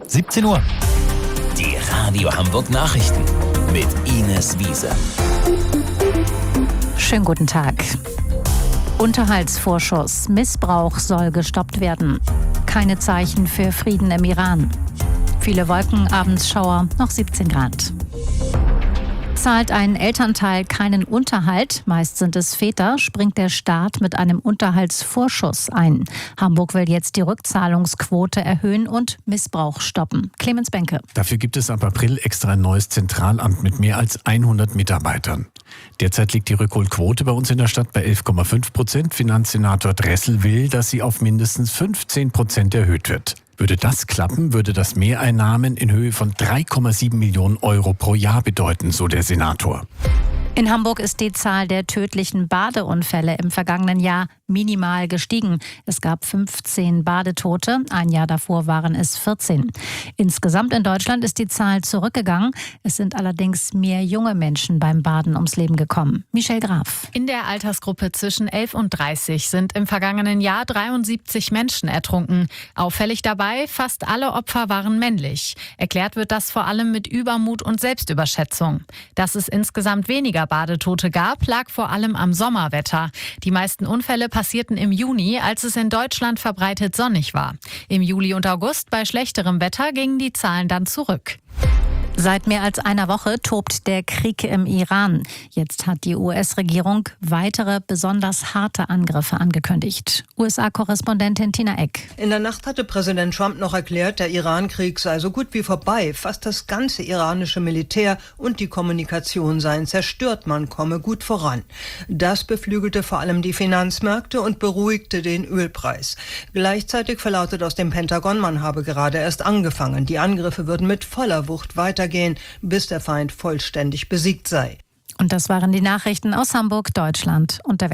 17 Uhr. Die Radio Hamburg Nachrichten mit Ines Wiese. Schönen guten Tag. Unterhaltsvorschuss. Missbrauch soll gestoppt werden. Keine Zeichen für Frieden im Iran. Viele Wolken, abends Schauer, noch 17 Grad. Zahlt ein Elternteil keinen Unterhalt, meist sind es Väter, springt der Staat mit einem Unterhaltsvorschuss ein. Hamburg will jetzt die Rückzahlungsquote erhöhen und Missbrauch stoppen. Clemens Benke. Dafür gibt es ab April extra ein neues Zentralamt mit mehr als 100 Mitarbeitern. Derzeit liegt die Rückholquote bei uns in der Stadt bei 11,5%. Finanzsenator Dressel will, dass sie auf mindestens 15% erhöht wird. Würde das klappen, würde das Mehreinnahmen in Höhe von 3,7 Millionen Euro pro Jahr bedeuten, so der Senator. In Hamburg ist die Zahl der tödlichen Badeunfälle im vergangenen Jahr minimal gestiegen. Es gab 15 Badetote, ein Jahr davor waren es 14. Insgesamt in Deutschland ist die Zahl zurückgegangen. Es sind allerdings mehr junge Menschen beim Baden ums Leben gekommen. Michelle Graf. In der Altersgruppe zwischen 11 und 30 sind im vergangenen Jahr 73 Menschen ertrunken. Auffällig dabei, fast alle Opfer waren männlich. Erklärt wird das vor allem mit Übermut und Selbstüberschätzung. Dass es insgesamt weniger Badetote gab, lag vor allem am Sommerwetter. Die meisten Unfälle passierten im Juni, als es in Deutschland verbreitet sonnig war. Im Juli und August bei schlechterem Wetter gingen die Zahlen dann zurück. Seit mehr als einer Woche tobt der Krieg im Iran. Jetzt hat die US-Regierung weitere besonders harte Angriffe angekündigt. USA-Korrespondentin Tina Eck. In der Nacht hatte Präsident Trump noch erklärt, der Iran-Krieg sei so gut wie vorbei. Fast das ganze iranische Militär und die Kommunikation seien zerstört, man komme gut voran. Das beflügelte vor allem die Finanzmärkte und beruhigte den Ölpreis. Gleichzeitig verlautet aus dem Pentagon, man habe gerade erst angefangen. Die Angriffe würden mit voller Wucht weitergehen, bis der Feind vollständig besiegt sei. Und das waren die Nachrichten aus Hamburg, Deutschland und der Welt.